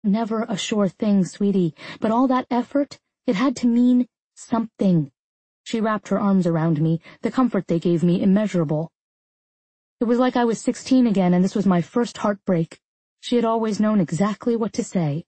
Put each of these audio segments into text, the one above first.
Never a sure thing, sweetie, but all that effort, it had to mean something. She wrapped her arms around me, the comfort they gave me immeasurable. It was like I was 16 again, and this was my first heartbreak. She had always known exactly what to say.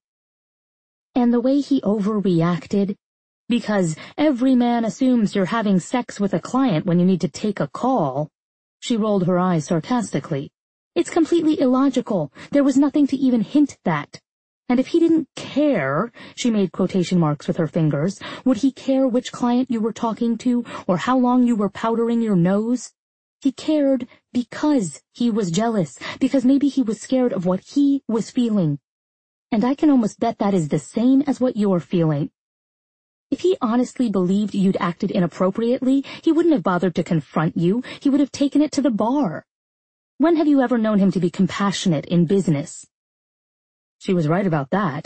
And the way he overreacted, because every man assumes you're having sex with a client when you need to take a call. She rolled her eyes sarcastically. It's completely illogical. There was nothing to even hint that. And if he didn't care, she made quotation marks with her fingers, would he care which client you were talking to or how long you were powdering your nose? He cared because he was jealous, because maybe he was scared of what he was feeling. And I can almost bet that is the same as what you're feeling. If he honestly believed you'd acted inappropriately, he wouldn't have bothered to confront you. He would have taken it to the bar. When have you ever known him to be compassionate in business? She was right about that.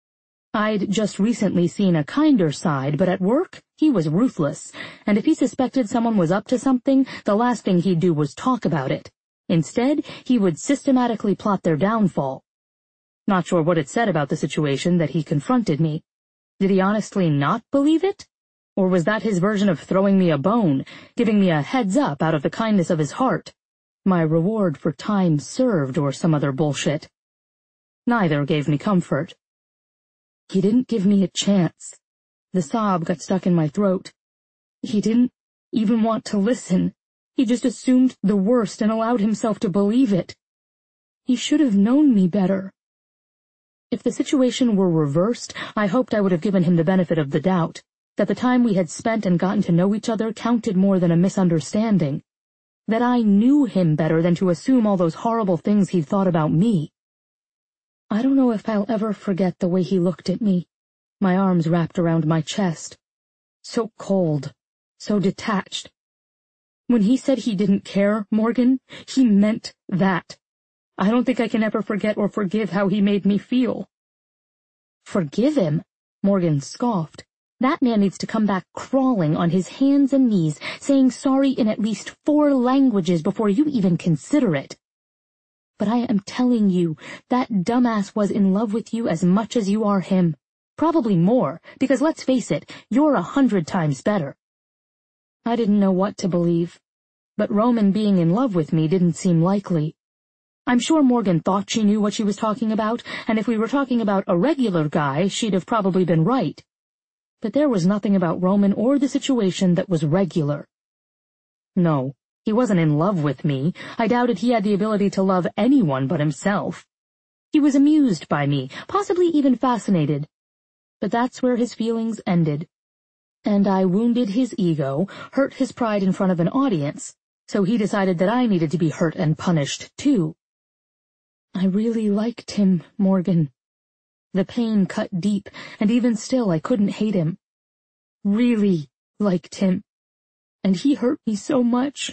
I'd just recently seen a kinder side, but at work, he was ruthless, and if he suspected someone was up to something, the last thing he'd do was talk about it. Instead, he would systematically plot their downfall. Not sure what it said about the situation that he confronted me. Did he honestly not believe it? Or was that his version of throwing me a bone, giving me a heads up out of the kindness of his heart? My reward for time served or some other bullshit? Neither gave me comfort. He didn't give me a chance. The sob got stuck in my throat. He didn't even want to listen. He just assumed the worst and allowed himself to believe it. He should have known me better. If the situation were reversed, I hoped I would have given him the benefit of the doubt, that the time we had spent and gotten to know each other counted more than a misunderstanding, that I knew him better than to assume all those horrible things he'd thought about me. I don't know if I'll ever forget the way he looked at me, my arms wrapped around my chest. So cold, so detached. When he said he didn't care, Morgan, he meant that. I don't think I can ever forget or forgive how he made me feel. Forgive him? Morgan scoffed. That man needs to come back crawling on his hands and knees, saying sorry in at least 4 languages before you even consider it. But I am telling you, that dumbass was in love with you as much as you are him. Probably more, because let's face it, you're 100 times better. I didn't know what to believe, but Roman being in love with me didn't seem likely. I'm sure Morgan thought she knew what she was talking about, and if we were talking about a regular guy, she'd have probably been right. But there was nothing about Roman or the situation that was regular. No. He wasn't in love with me. I doubted he had the ability to love anyone but himself. He was amused by me, possibly even fascinated. But that's where his feelings ended. And I wounded his ego, hurt his pride in front of an audience, so he decided that I needed to be hurt and punished, too. I really liked him, Morgan. The pain cut deep, and even still I couldn't hate him. Really liked him. And he hurt me so much.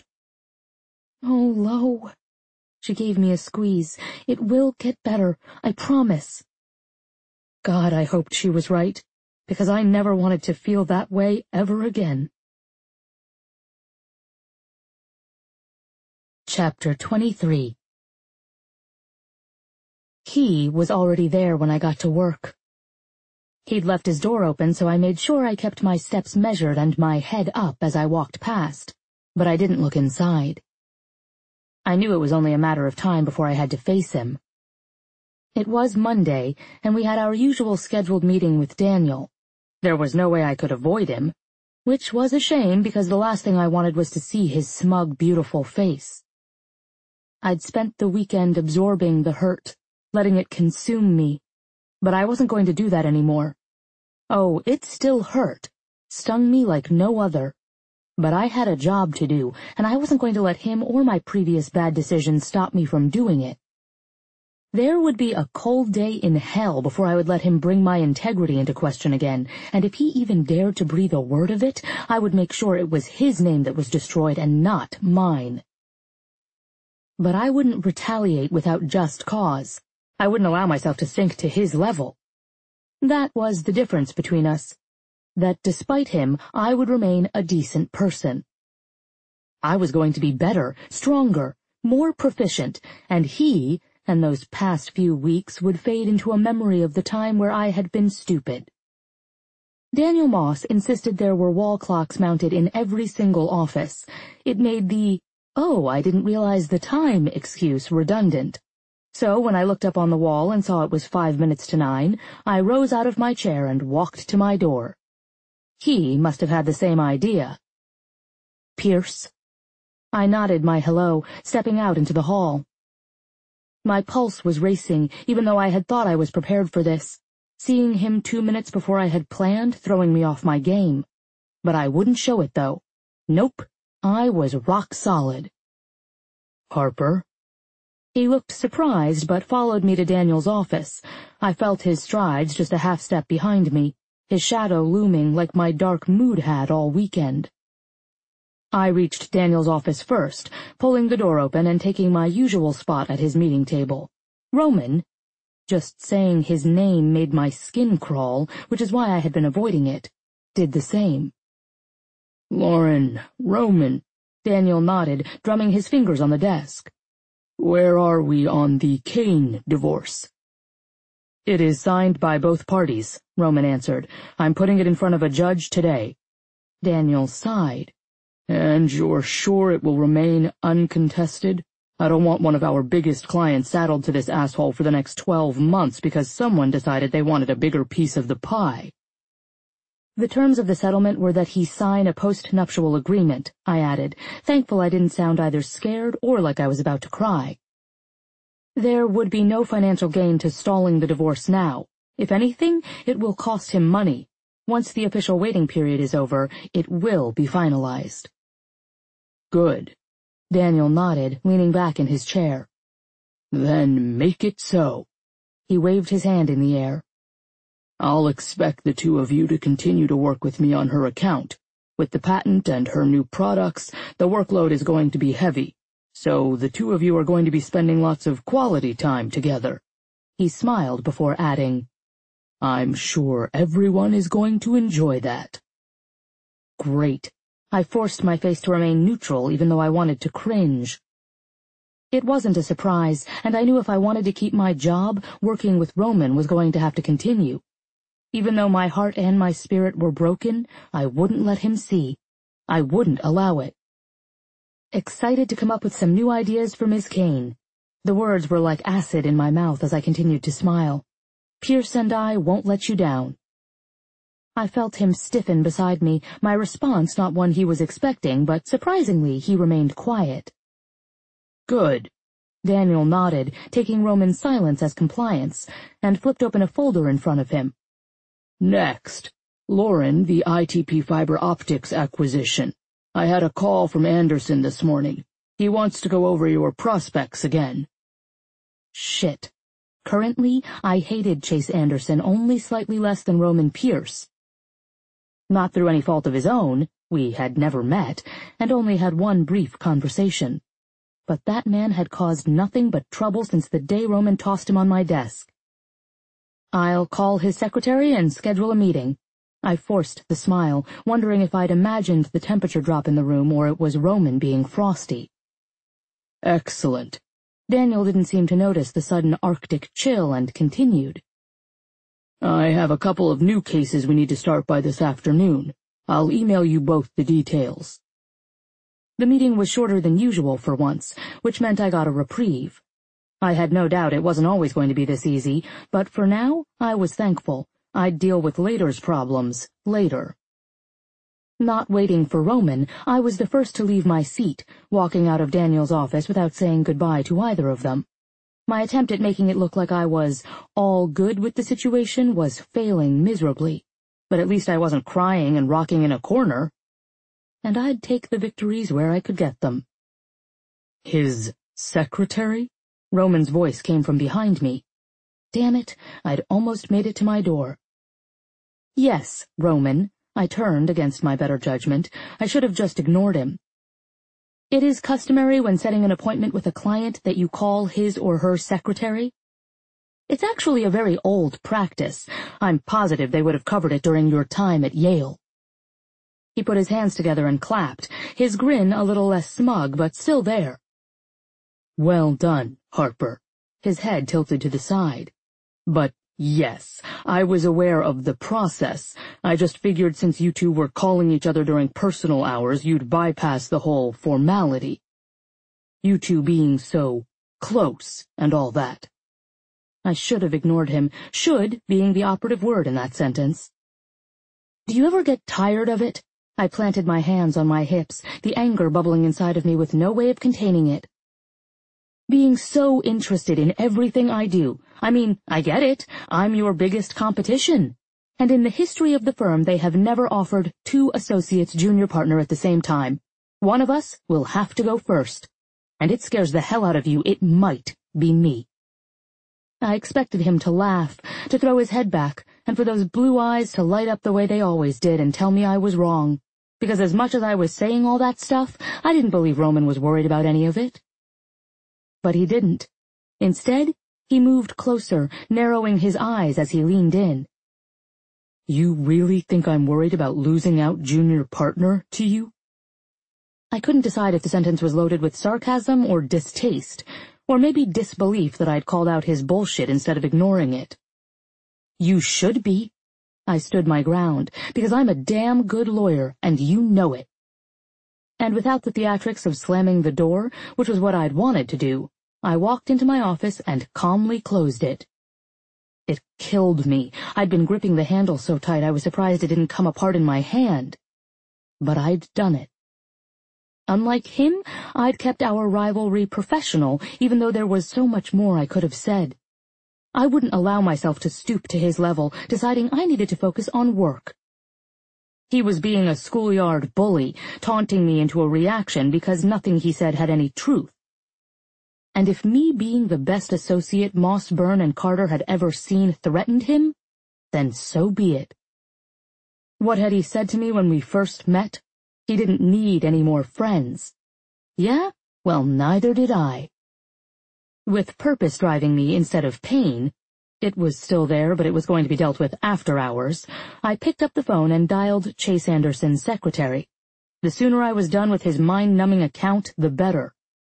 Oh, Lo. She gave me a squeeze. It will get better, I promise. God, I hoped she was right, because I never wanted to feel that way ever again. Chapter 23. He was already there when I got to work. He'd left his door open, so I made sure I kept my steps measured and my head up as I walked past, but I didn't look inside. I knew it was only a matter of time before I had to face him. It was Monday, and we had our usual scheduled meeting with Daniel. There was no way I could avoid him, which was a shame because the last thing I wanted was to see his smug, beautiful face. I'd spent the weekend absorbing the hurt, letting it consume me, but I wasn't going to do that anymore. Oh, it still hurt, stung me like no other. But I had a job to do, and I wasn't going to let him or my previous bad decisions stop me from doing it. There would be a cold day in hell before I would let him bring my integrity into question again, and if he even dared to breathe a word of it, I would make sure it was his name that was destroyed and not mine. But I wouldn't retaliate without just cause. I wouldn't allow myself to sink to his level. That was the difference between us. That despite him, I would remain a decent person. I was going to be better, stronger, more proficient, and he, and those past few weeks would fade into a memory of the time where I had been stupid. Daniel Moss insisted there were wall clocks mounted in every single office. It made the, "Oh, I didn't realize the time" excuse redundant. So when I looked up on the wall and saw it was 5 minutes to 9, I rose out of my chair and walked to my door. He must have had the same idea. "Pierce?" I nodded my hello, stepping out into the hall. My pulse was racing, even though I had thought I was prepared for this. Seeing him 2 minutes before I had planned, throwing me off my game. But I wouldn't show it, though. Nope, I was rock solid. "Harper?" He looked surprised, but followed me to Daniel's office. I felt his strides just a half step behind me, his shadow looming like my dark mood had all weekend. I reached Daniel's office first, pulling the door open and taking my usual spot at his meeting table. Roman— just saying his name made my skin crawl, which is why I had been avoiding it— did the same. "Lauren, Roman," Daniel nodded, drumming his fingers on the desk. "Where are we on the Kane divorce?" "It is signed by both parties," Roman answered. "I'm putting it in front of a judge today." Daniel sighed. "And you're sure it will remain uncontested? I don't want one of our biggest clients saddled to this asshole for the next 12 months because someone decided they wanted a bigger piece of the pie." "The terms of the settlement were that he sign a post-nuptial agreement," I added, thankful I didn't sound either scared or like I was about to cry. "There would be no financial gain to stalling the divorce now. If anything, it will cost him money. Once the official waiting period is over, it will be finalized." "Good." Daniel nodded, leaning back in his chair. "Then make it so." He waved his hand in the air. "I'll expect the two of you to continue to work with me on her account. With the patent and her new products, the workload is going to be heavy, so the two of you are going to be spending lots of quality time together." He smiled before adding, "I'm sure everyone is going to enjoy that." Great. I forced my face to remain neutral, even though I wanted to cringe. It wasn't a surprise, and I knew if I wanted to keep my job, working with Roman was going to have to continue. Even though my heart and my spirit were broken, I wouldn't let him see. I wouldn't allow it. Excited to come up with some new ideas for Ms. Kane. The words were like acid in my mouth as I continued to smile. "Pierce and I won't let you down." I felt him stiffen beside me, my response not one he was expecting, but surprisingly he remained quiet. "Good." Daniel nodded, taking Roman's silence as compliance, and flipped open a folder in front of him. "Next, Lauren, the ITP Fiber Optics acquisition. I had a call from Anderson this morning. He wants to go over your prospects again." Shit. Currently, I hated Chase Anderson only slightly less than Roman Pierce. Not through any fault of his own, we had never met, and only had one brief conversation. But that man had caused nothing but trouble since the day Roman tossed him on my desk. "I'll call his secretary and schedule a meeting." I forced the smile, wondering if I'd imagined the temperature drop in the room or it was Roman being frosty. "Excellent." Daniel didn't seem to notice the sudden Arctic chill and continued. "I have a couple of new cases we need to start by this afternoon. I'll email you both the details." The meeting was shorter than usual for once, which meant I got a reprieve. I had no doubt it wasn't always going to be this easy, but for now, I was thankful. I'd deal with later's problems later. Not waiting for Roman, I was the first to leave my seat, walking out of Daniel's office without saying goodbye to either of them. My attempt at making it look like I was all good with the situation was failing miserably, but at least I wasn't crying and rocking in a corner. And I'd take the victories where I could get them. "His secretary?" Roman's voice came from behind me. Damn it, I'd almost made it to my door. "Yes, Roman." I turned against my better judgment. I should have just ignored him. "It is customary when setting an appointment with a client that you call his or her secretary." "It's actually a very old practice. I'm positive they would have covered it during your time at Yale." He put his hands together and clapped, his grin a little less smug but still there. "Well done, Harper." his head tilted to the side. But yes, I was aware of the process. I just figured since you two were calling each other during personal hours, you'd bypass the whole formality. You two being so close and all that. I should have ignored him, should being the operative word in that sentence. Do you ever get tired of it? I planted my hands on my hips, the anger bubbling inside of me with no way of containing it. Being so interested in everything I do. I mean, I get it. I'm your biggest competition. And in the history of the firm, they have never offered 2 associates junior partner at the same time. One of us will have to go first. And it scares the hell out of you. It might be me. I expected him to laugh, to throw his head back, and for those blue eyes to light up the way they always did and tell me I was wrong. Because as much as I was saying all that stuff, I didn't believe Roman was worried about any of it. But he didn't. Instead, he moved closer, narrowing his eyes as he leaned in. You really think I'm worried about losing out junior partner to you? I couldn't decide if the sentence was loaded with sarcasm or distaste, or maybe disbelief that I'd called out his bullshit instead of ignoring it. You should be. I stood my ground, because I'm a damn good lawyer, and you know it. And without the theatrics of slamming the door, which was what I'd wanted to do, I walked into my office and calmly closed it. It killed me. I'd been gripping the handle so tight I was surprised it didn't come apart in my hand. But I'd done it. Unlike him, I'd kept our rivalry professional, even though there was so much more I could have said. I wouldn't allow myself to stoop to his level, deciding I needed to focus on work. He was being a schoolyard bully, taunting me into a reaction because nothing he said had any truth. And if me being the best associate Moss, Byrne, and Carter had ever seen threatened him, then so be it. What had he said to me when we first met? He didn't need any more friends. Yeah? Well, neither did I. With purpose driving me instead of pain, it was still there, but it was going to be dealt with after hours, I picked up the phone and dialed Chase Anderson's secretary. The sooner I was done with his mind-numbing account, the better.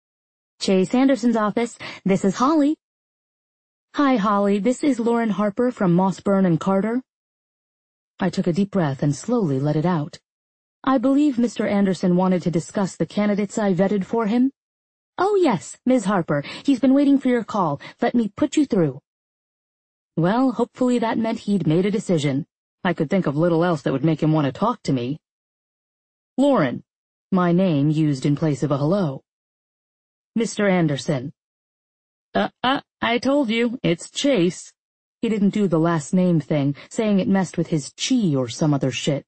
Chase Anderson's office, this is Holly. Hi, Holly, this is Lauren Harper from Moss, Byrne, and Carter. I took a deep breath and slowly let it out. I believe Mr. Anderson wanted to discuss the candidates I vetted for him. Oh, yes, Ms. Harper, he's been waiting for your call. Let me put you through. Well, hopefully that meant he'd made a decision. I could think of little else that would make him want to talk to me. Lauren, my name used in place of a hello. Mr. Anderson. I told you, it's Chase. He didn't do the last name thing, saying it messed with his chi or some other shit.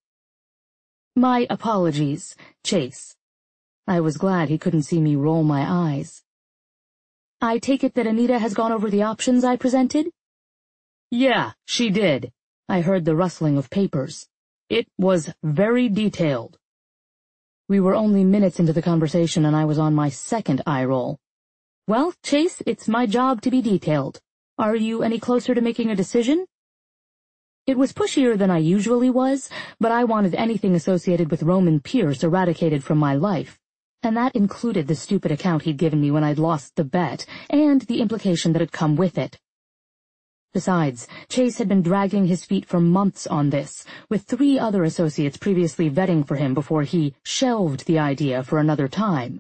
My apologies, Chase. I was glad he couldn't see me roll my eyes. I take it that Anita has gone over the options I presented? Yeah, she did. I heard the rustling of papers. It was very detailed. We were only minutes into the conversation and I was on my second eye roll. Well, Chase, it's my job to be detailed. Are you any closer to making a decision? It was pushier than I usually was, but I wanted anything associated with Roman Pierce eradicated from my life, and that included the stupid account he'd given me when I'd lost the bet, and the implication that had come with it. Besides, Chase had been dragging his feet for months on this, with 3 other associates previously vetting for him before he shelved the idea for another time.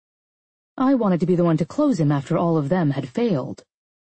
I wanted to be the one to close him after all of them had failed.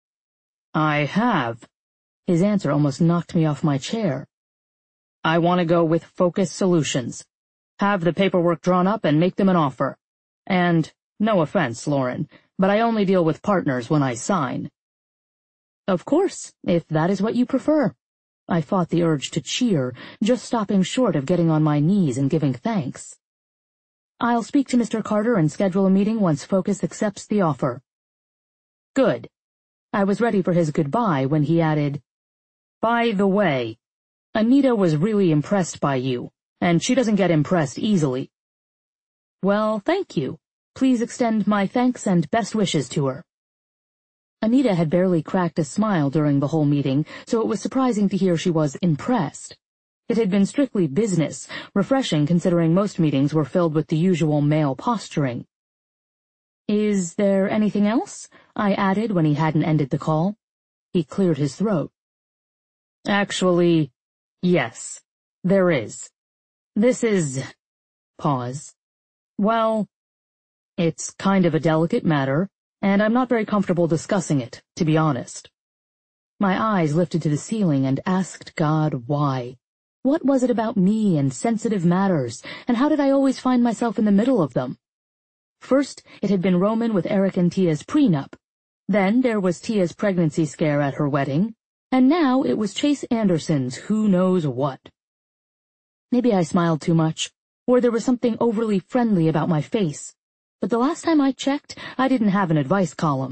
I have. His answer almost knocked me off my chair. I want to go with Focus Solutions. Have the paperwork drawn up and make them an offer. And, no offense, Lauren, but I only deal with partners when I sign. Of course, if that is what you prefer. I fought the urge to cheer, just stopping short of getting on my knees and giving thanks. I'll speak to Mr. Carter and schedule a meeting once Focus accepts the offer. Good. I was ready for his goodbye when he added, By the way, Anita was really impressed by you, and she doesn't get impressed easily. Well, thank you. Please extend my thanks and best wishes to her. Anita had barely cracked a smile during the whole meeting, so it was surprising to hear she was impressed. It had been strictly business, refreshing considering most meetings were filled with the usual male posturing. Is there anything else? I added when he hadn't ended the call. He cleared his throat. Actually, yes, there is. This is... Pause. Well, it's kind of a delicate matter, and I'm not very comfortable discussing it, to be honest. My eyes lifted to the ceiling and asked God why. What was it about me and sensitive matters, and how did I always find myself in the middle of them? First, it had been Roman with Eric and Tia's prenup. Then there was Tia's pregnancy scare at her wedding, and now it was Chase Anderson's who knows what. Maybe I smiled too much, or there was something overly friendly about my face, but the last time I checked, I didn't have an advice column.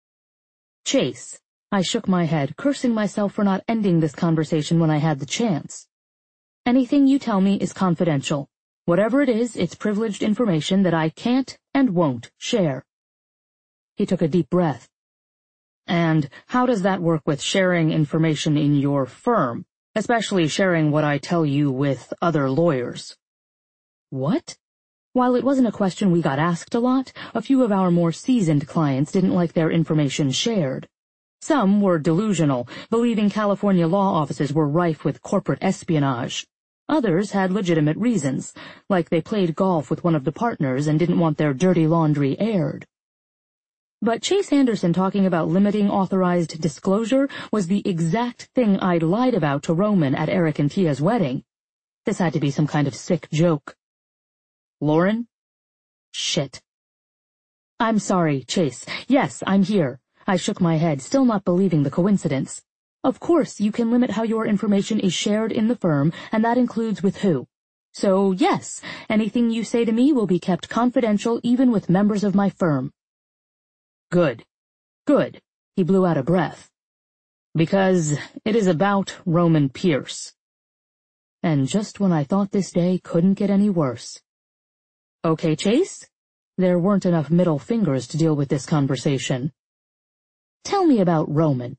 Chase, I shook my head, cursing myself for not ending this conversation when I had the chance. Anything you tell me is confidential. Whatever it is, it's privileged information that I can't and won't share. He took a deep breath. And how does that work with sharing information in your firm, especially sharing what I tell you with other lawyers? What? While it wasn't a question we got asked a lot, a few of our more seasoned clients didn't like their information shared. Some were delusional, believing California law offices were rife with corporate espionage. Others had legitimate reasons, like they played golf with one of the partners and didn't want their dirty laundry aired. But Chase Anderson talking about limiting authorized disclosure was the exact thing I'd lied about to Roman at Eric and Tia's wedding. This had to be some kind of sick joke. Lauren? Shit. I'm sorry, Chase. Yes, I'm here. I shook my head, still not believing the coincidence. Of course, you can limit how your information is shared in the firm, and that includes with who. So, yes, anything you say to me will be kept confidential even with members of my firm. Good. Good. He blew out a breath. Because it is about Roman Pierce. And just when I thought this day couldn't get any worse. Okay, Chase? There weren't enough middle fingers to deal with this conversation. Tell me about Roman.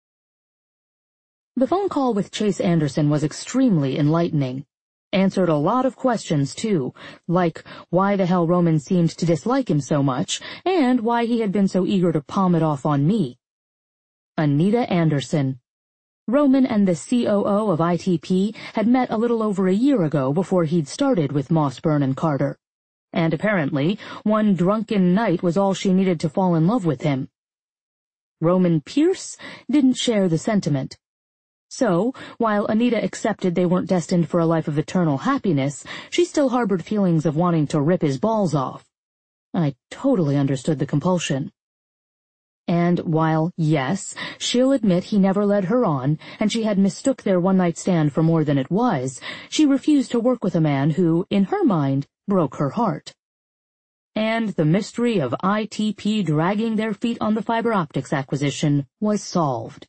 The phone call with Chase Anderson was extremely enlightening. Answered a lot of questions, too, like why the hell Roman seemed to dislike him so much, and why he had been so eager to palm it off on me. Anita Anderson. Roman and the COO of ITP had met a little over a year ago before he'd started with Mossburn and Carter. And apparently, one drunken night was all she needed to fall in love with him. Roman Pierce didn't share the sentiment. So, while Anita accepted they weren't destined for a life of eternal happiness, she still harbored feelings of wanting to rip his balls off. I totally understood the compulsion. And while, yes, she'll admit he never led her on, and she had mistook their one-night stand for more than it was, she refused to work with a man who, in her mind, broke her heart. And the mystery of ITP dragging their feet on the fiber optics acquisition was solved.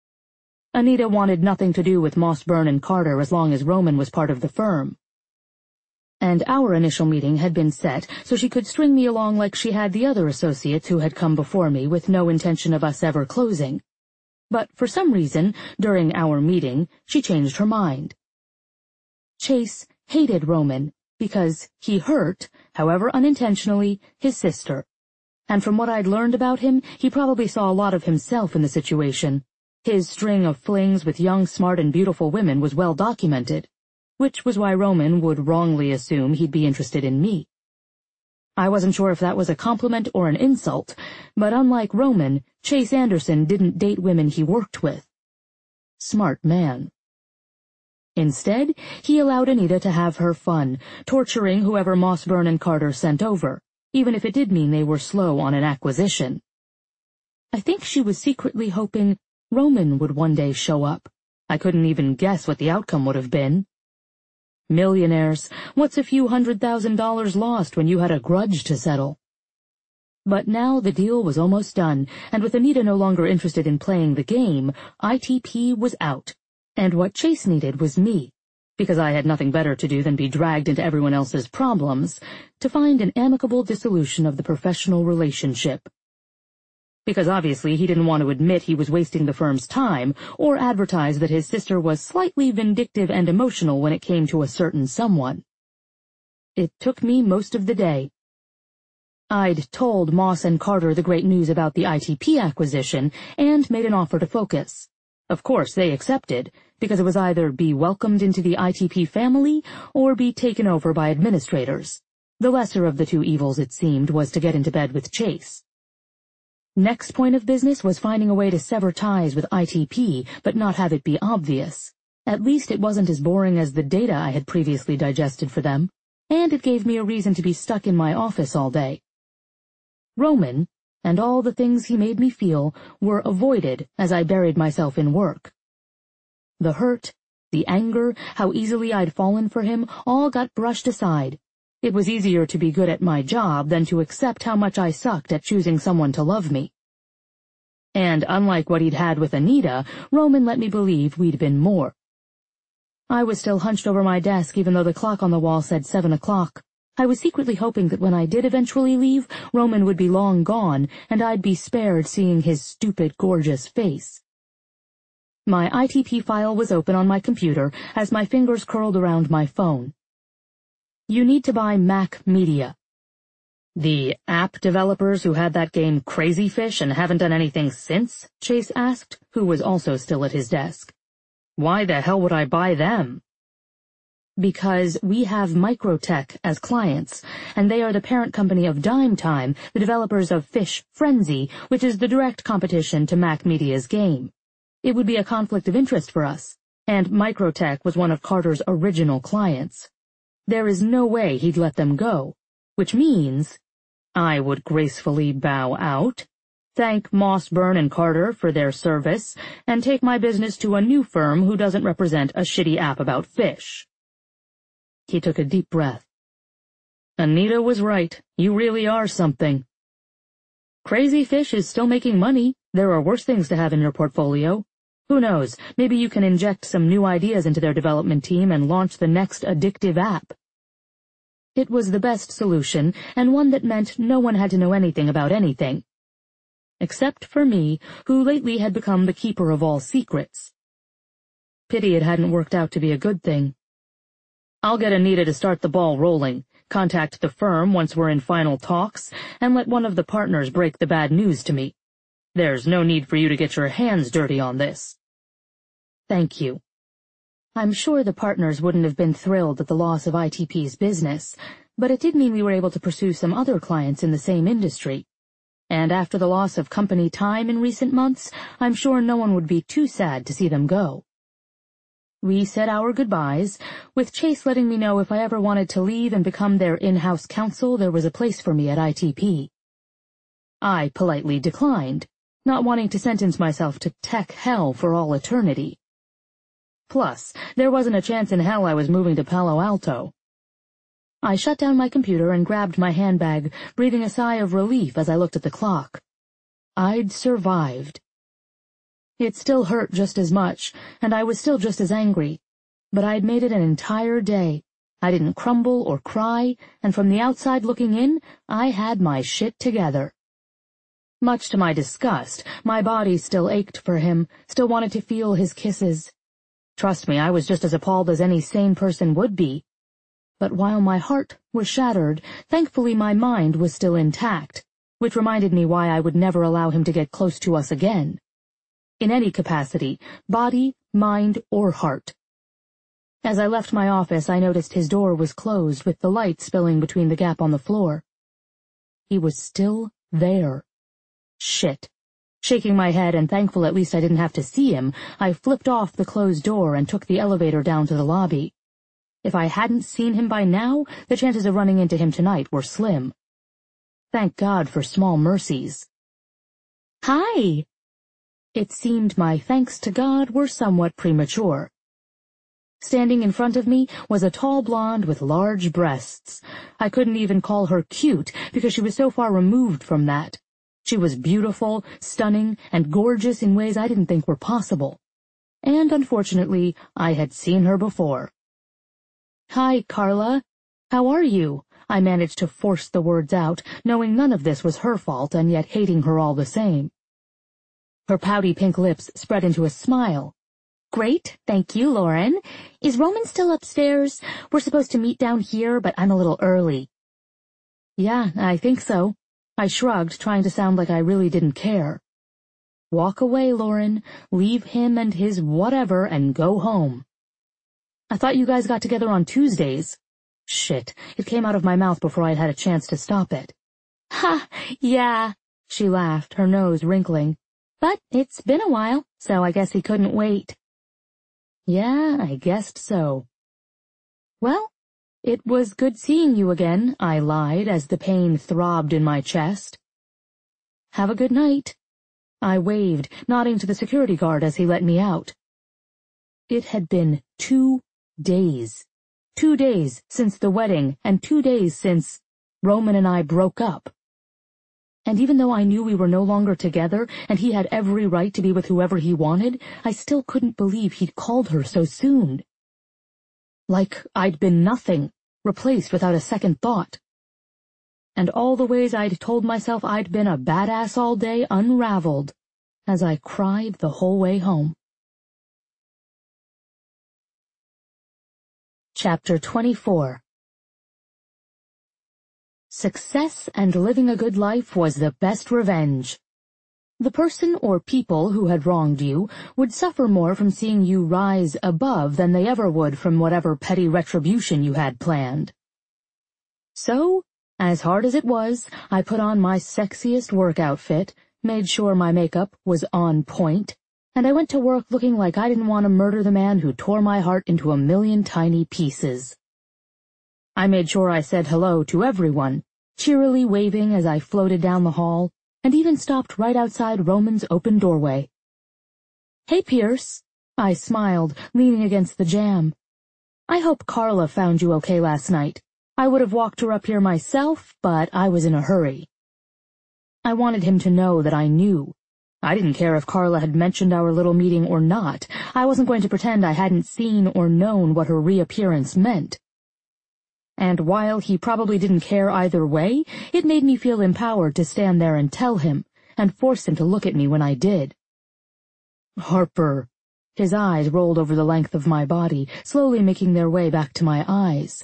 Anita wanted nothing to do with Mossburn and Carter as long as Roman was part of the firm. And our initial meeting had been set so she could string me along like she had the other associates who had come before me with no intention of us ever closing. But for some reason, during our meeting, she changed her mind. Chase hated Roman because he hurt, however unintentionally, his sister. And from what I'd learned about him, he probably saw a lot of himself in the situation. His string of flings with young, smart, and beautiful women was well documented, which was why Roman would wrongly assume he'd be interested in me. I wasn't sure if that was a compliment or an insult, but unlike Roman, Chase Anderson didn't date women he worked with. Smart man. Instead, he allowed Anita to have her fun, torturing whoever Mossburn and Carter sent over, even if it did mean they were slow on an acquisition. I think she was secretly hoping Roman would one day show up. I couldn't even guess what the outcome would have been. Millionaires, what's a few $100,000 lost when you had a grudge to settle? But now the deal was almost done, and with Anita no longer interested in playing the game, ITP was out. And what Chase needed was me, because I had nothing better to do than be dragged into everyone else's problems, to find an amicable dissolution of the professional relationship. Because obviously he didn't want to admit he was wasting the firm's time, or advertise that his sister was slightly vindictive and emotional when it came to a certain someone. It took me most of the day. I'd told Moss and Carter the great news about the ITP acquisition and made an offer to Focus. Of course, they accepted, because it was either be welcomed into the ITP family or be taken over by administrators. The lesser of the two evils, it seemed, was to get into bed with Chase. Next point of business was finding a way to sever ties with ITP, but not have it be obvious. At least it wasn't as boring as the data I had previously digested for them, and it gave me a reason to be stuck in my office all day. Roman, and all the things he made me feel, were avoided as I buried myself in work. The hurt, the anger, how easily I'd fallen for him, all got brushed aside. It was easier to be good at my job than to accept how much I sucked at choosing someone to love me. And unlike what he'd had with Anita, Roman let me believe we'd been more. I was still hunched over my desk even though the clock on the wall said 7 o'clock. I was secretly hoping that when I did eventually leave, Roman would be long gone, and I'd be spared seeing his stupid, gorgeous face. My ITP file was open on my computer as my fingers curled around my phone. You need to buy Mac Media. The app developers who had that game Crazy Fish and haven't done anything since? Chase asked, who was also still at his desk. Why the hell would I buy them? Because we have Microtech as clients, and they are the parent company of Dime Time, the developers of Fish Frenzy, which is the direct competition to Mac Media's game. It would be a conflict of interest for us, and Microtech was one of Carter's original clients. There is no way he'd let them go, which means I would gracefully bow out, thank Mossburn and Carter for their service, and take my business to a new firm who doesn't represent a shitty app about fish. He took a deep breath. Anita was right. You really are something. Crazy Fish is still making money. There are worse things to have in your portfolio. Who knows, maybe you can inject some new ideas into their development team and launch the next addictive app. It was the best solution, and one that meant no one had to know anything about anything. Except for me, who lately had become the keeper of all secrets. Pity it hadn't worked out to be a good thing. I'll get Anita to start the ball rolling, contact the firm once we're in final talks, and let one of the partners break the bad news to me. There's no need for you to get your hands dirty on this. Thank you. I'm sure the partners wouldn't have been thrilled at the loss of ITP's business, but it did mean we were able to pursue some other clients in the same industry. And after the loss of company Time in recent months, I'm sure no one would be too sad to see them go. We said our goodbyes, with Chase letting me know if I ever wanted to leave and become their in-house counsel, there was a place for me at ITP. I politely declined, not wanting to sentence myself to tech hell for all eternity. Plus, there wasn't a chance in hell I was moving to Palo Alto. I shut down my computer and grabbed my handbag, breathing a sigh of relief as I looked at the clock. I'd survived. It still hurt just as much, and I was still just as angry, but I'd made it an entire day. I didn't crumble or cry, and from the outside looking in, I had my shit together. Much to my disgust, my body still ached for him, still wanted to feel his kisses. Trust me, I was just as appalled as any sane person would be. But while my heart was shattered, thankfully my mind was still intact, which reminded me why I would never allow him to get close to us again. In any capacity, body, mind, or heart. As I left my office, I noticed his door was closed with the light spilling between the gap on the floor. He was still there. Shit. Shaking my head and thankful at least I didn't have to see him, I flipped off the closed door and took the elevator down to the lobby. If I hadn't seen him by now, the chances of running into him tonight were slim. Thank God for small mercies. Hi! It seemed my thanks to God were somewhat premature. Standing in front of me was a tall blonde with large breasts. I couldn't even call her cute because she was so far removed from that. She was beautiful, stunning, and gorgeous in ways I didn't think were possible. And unfortunately, I had seen her before. Hi, Carla. How are you? I managed to force the words out, knowing none of this was her fault and yet hating her all the same. Her pouty pink lips spread into a smile. Great, thank you, Lauren. Is Roman still upstairs? We're supposed to meet down here, but I'm a little early. Yeah, I think so. I shrugged, trying to sound like I really didn't care. Walk away, Lauren. Leave him and his whatever and go home. I thought you guys got together on Tuesdays. Shit, it came out of my mouth before I'd had a chance to stop it. Ha, yeah, she laughed, her nose wrinkling. But it's been a while, so I guess he couldn't wait. Yeah, I guessed so. Well, it was good seeing you again, I lied as the pain throbbed in my chest. Have a good night. I waved, nodding to the security guard as he let me out. It had been 2 days. 2 days since the wedding, and 2 days since Roman and I broke up. And even though I knew we were no longer together, and he had every right to be with whoever he wanted, I still couldn't believe he'd called her so soon. Like I'd been nothing, replaced without a second thought. And all the ways I'd told myself I'd been a badass all day unraveled, as I cried the whole way home. Chapter 24. Success and living a good life was the best revenge. The person or people who had wronged you would suffer more from seeing you rise above than they ever would from whatever petty retribution you had planned. So, as hard as it was, I put on my sexiest work outfit, made sure my makeup was on point, and I went to work looking like I didn't want to murder the man who tore my heart into a million tiny pieces. I made sure I said hello to everyone, cheerily waving as I floated down the hall, and even stopped right outside Roman's open doorway. "Hey, Pierce," I smiled, leaning against the jamb. "I hope Carla found you okay last night. I would have walked her up here myself, but I was in a hurry." I wanted him to know that I knew. I didn't care if Carla had mentioned our little meeting or not. I wasn't going to pretend I hadn't seen or known what her reappearance meant. And while he probably didn't care either way, it made me feel empowered to stand there and tell him, and force him to look at me when I did. "Harper." His eyes rolled over the length of my body, slowly making their way back to my eyes.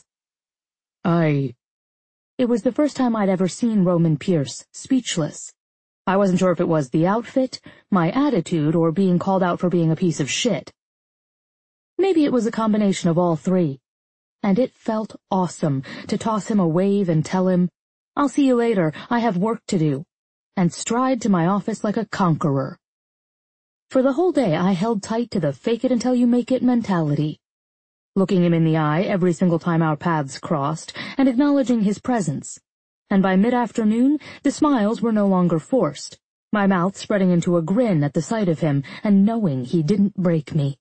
It was the first time I'd ever seen Roman Pierce speechless. I wasn't sure if it was the outfit, my attitude, or being called out for being a piece of shit. Maybe it was a combination of all three. And it felt awesome to toss him a wave and tell him, "I'll see you later, I have work to do," and stride to my office like a conqueror. For the whole day I held tight to the fake-it-until-you-make-it mentality, looking him in the eye every single time our paths crossed, and acknowledging his presence. And by mid-afternoon, the smiles were no longer forced, my mouth spreading into a grin at the sight of him and knowing he didn't break me.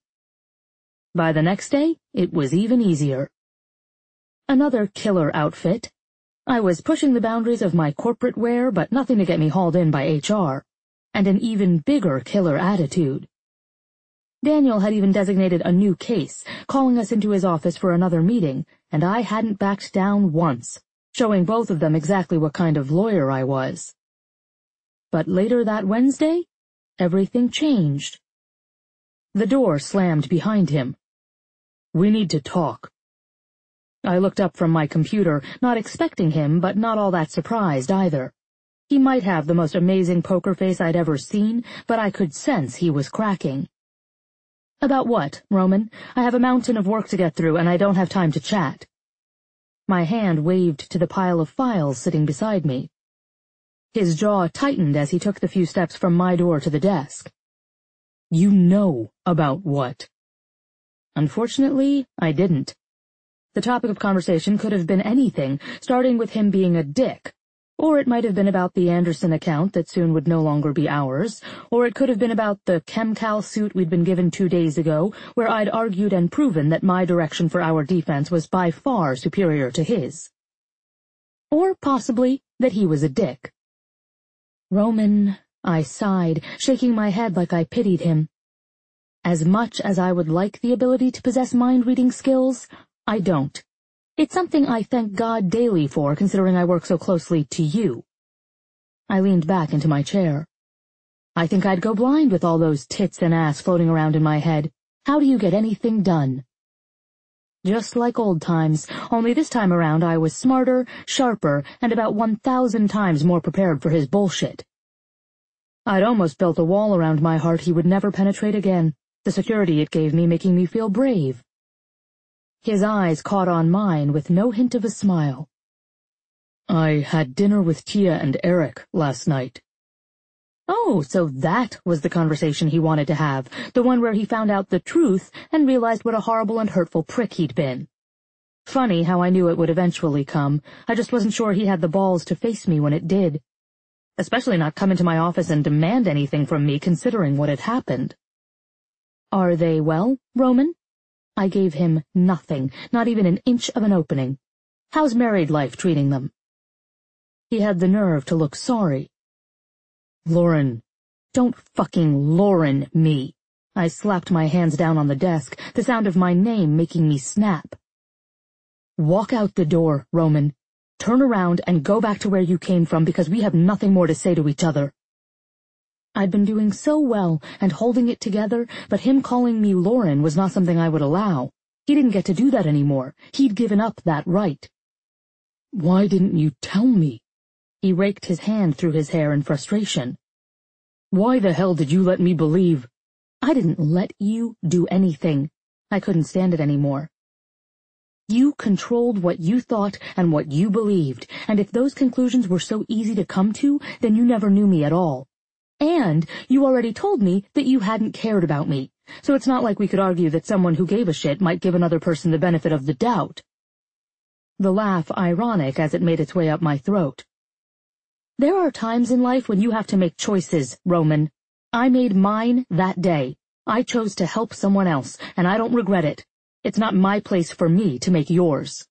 By the next day, it was even easier. Another killer outfit. I was pushing the boundaries of my corporate wear, but nothing to get me hauled in by HR, and an even bigger killer attitude. Daniel had even designated a new case, calling us into his office for another meeting, and I hadn't backed down once, showing both of them exactly what kind of lawyer I was. But later that Wednesday, everything changed. The door slammed behind him. "We need to talk." I looked up from my computer, not expecting him, but not all that surprised either. He might have the most amazing poker face I'd ever seen, but I could sense he was cracking. "About what, Roman? I have a mountain of work to get through, and I don't have time to chat." My hand waved to the pile of files sitting beside me. His jaw tightened as he took the few steps from my door to the desk. "You know about what?" Unfortunately, I didn't. The topic of conversation could have been anything, starting with him being a dick. Or it might have been about the Anderson account that soon would no longer be ours, or it could have been about the ChemCal suit we'd been given 2 days ago, where I'd argued and proven that my direction for our defense was by far superior to his. Or possibly that he was a dick. "Roman," I sighed, shaking my head like I pitied him. "As much as I would like the ability to possess mind-reading skills, I don't. It's something I thank God daily for, considering I work so closely to you." I leaned back into my chair. "I think I'd go blind with all those tits and ass floating around in my head. How do you get anything done?" Just like old times, only this time around I was smarter, sharper, and about 1,000 times more prepared for his bullshit. I'd almost built a wall around my heart he would never penetrate again, the security it gave me making me feel brave. His eyes caught on mine with no hint of a smile. I had dinner with Tia and Eric last night. Oh, so that was the conversation he wanted to have, the one where he found out the truth and realized what a horrible and hurtful prick he'd been. Funny how I knew it would eventually come. I just wasn't sure he had the balls to face me when it did. Especially not come into my office and demand anything from me considering what had happened. Are they well, Roman? I gave him nothing, not even an inch of an opening. How's married life treating them? He had the nerve to look sorry. Lauren. Don't fucking Lauren me. I slapped my hands down on the desk, the sound of my name making me snap. Walk out the door, Roman. Turn around and go back to where you came from because we have nothing more to say to each other. I'd been doing so well and holding it together, but him calling me Lauren was not something I would allow. He didn't get to do that anymore. He'd given up that right. Why didn't you tell me? He raked his hand through his hair in frustration. Why the hell did you let me believe? I didn't let you do anything. I couldn't stand it anymore. You controlled what you thought and what you believed, and if those conclusions were so easy to come to, then you never knew me at all. And you already told me that you hadn't cared about me, so it's not like we could argue that someone who gave a shit might give another person the benefit of the doubt. The laugh ironic as it made its way up my throat. There are times in life when you have to make choices, Roman. I made mine that day. I chose to help someone else, and I don't regret it. It's not my place for me to make yours.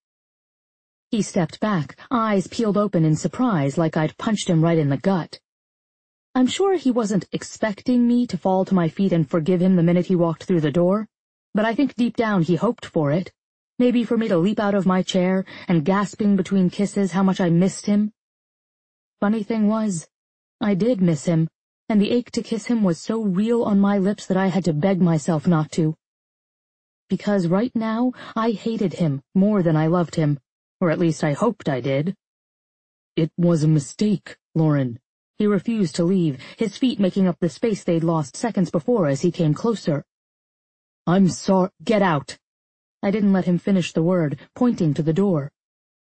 He stepped back, eyes peeled open in surprise like I'd punched him right in the gut. I'm sure he wasn't expecting me to fall to my feet and forgive him the minute he walked through the door, but I think deep down he hoped for it. Maybe for me to leap out of my chair and gasping between kisses how much I missed him. Funny thing was, I did miss him, and the ache to kiss him was so real on my lips that I had to beg myself not to. Because right now I hated him more than I loved him, or at least I hoped I did. It was a mistake, Lauren. He refused to leave, his feet making up the space they'd lost seconds before as he came closer. I'm sorry. Get out. I didn't let him finish the word, pointing to the door.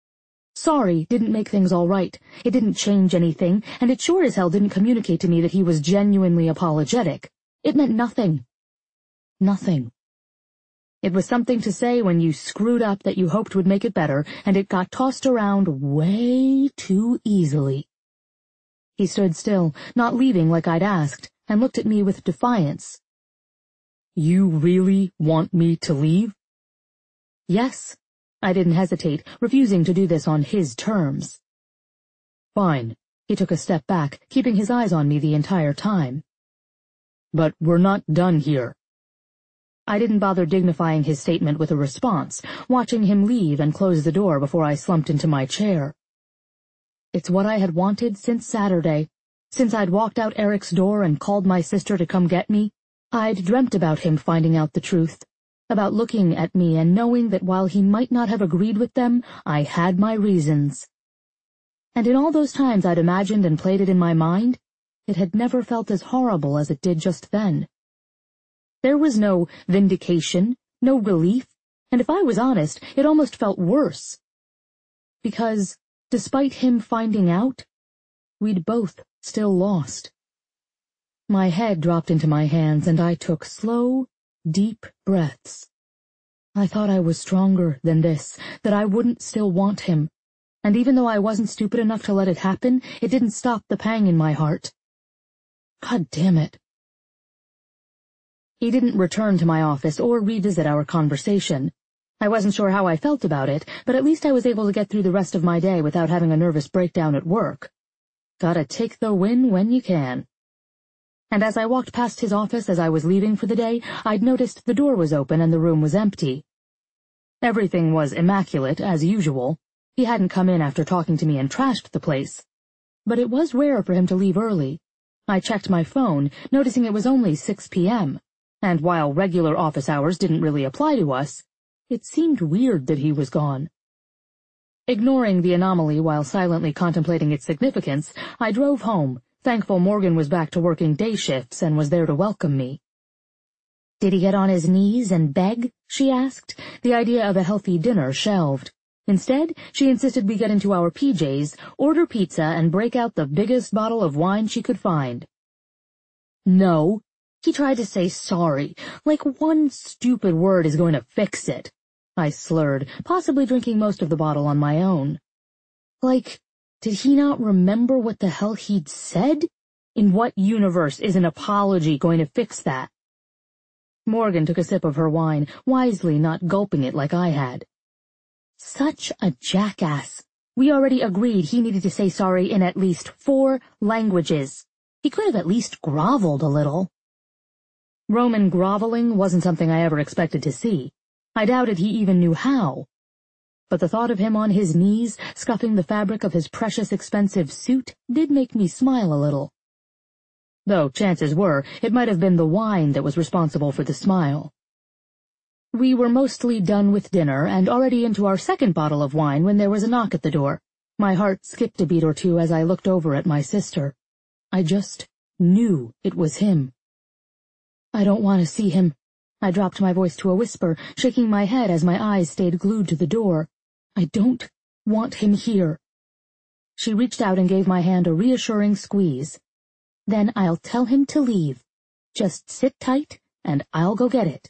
Sorry didn't make things all right. It didn't change anything, and it sure as hell didn't communicate to me that he was genuinely apologetic. It meant nothing. Nothing. It was something to say when you screwed up that you hoped would make it better, and it got tossed around way too easily. He stood still, not leaving like I'd asked, and looked at me with defiance. You really want me to leave? Yes. I didn't hesitate, refusing to do this on his terms. Fine. He took a step back, keeping his eyes on me the entire time. But we're not done here. I didn't bother dignifying his statement with a response, watching him leave and close the door before I slumped into my chair. It's what I had wanted since Saturday. Since I'd walked out Eric's door and called my sister to come get me, I'd dreamt about him finding out the truth. About looking at me and knowing that while he might not have agreed with them, I had my reasons. And in all those times I'd imagined and played it in my mind, it had never felt as horrible as it did just then. There was no vindication, no relief, and if I was honest, it almost felt worse. Because, despite him finding out, we'd both still lost. My head dropped into my hands and I took slow, deep breaths. I thought I was stronger than this, that I wouldn't still want him, and even though I wasn't stupid enough to let it happen, it didn't stop the pang in my heart. God damn it. He didn't return to my office or revisit our conversation. I wasn't sure how I felt about it, but at least I was able to get through the rest of my day without having a nervous breakdown at work. Gotta take the win when you can. And as I walked past his office as I was leaving for the day, I'd noticed the door was open and the room was empty. Everything was immaculate, as usual. He hadn't come in after talking to me and trashed the place. But it was rare for him to leave early. I checked my phone, noticing it was only 6 p.m., and while regular office hours didn't really apply to us, It seemed weird that he was gone. Ignoring the anomaly while silently contemplating its significance, I drove home, thankful Morgan was back to working day shifts and was there to welcome me. "Did he get on his knees and beg?" she asked, the idea of a healthy dinner shelved. Instead, she insisted we get into our PJs, order pizza, and break out the biggest bottle of wine she could find. "No." He tried to say sorry, like one stupid word is going to fix it. I slurred, possibly drinking most of the bottle on my own. Like, did he not remember what the hell he'd said? In what universe is an apology going to fix that? Morgan took a sip of her wine, wisely not gulping it like I had. Such a jackass. We already agreed he needed to say sorry in at least 4 languages. He could have at least groveled a little. Roman groveling wasn't something I ever expected to see. I doubted he even knew how. But the thought of him on his knees, scuffing the fabric of his precious expensive suit, did make me smile a little. Though chances were it might have been the wine that was responsible for the smile. We were mostly done with dinner and already into our second bottle of wine when there was a knock at the door. My heart skipped a beat or two as I looked over at my sister. I just knew it was him. "I don't want to see him." I dropped my voice to a whisper, shaking my head as my eyes stayed glued to the door. "I don't want him here." She reached out and gave my hand a reassuring squeeze. "Then I'll tell him to leave. Just sit tight, and I'll go get it."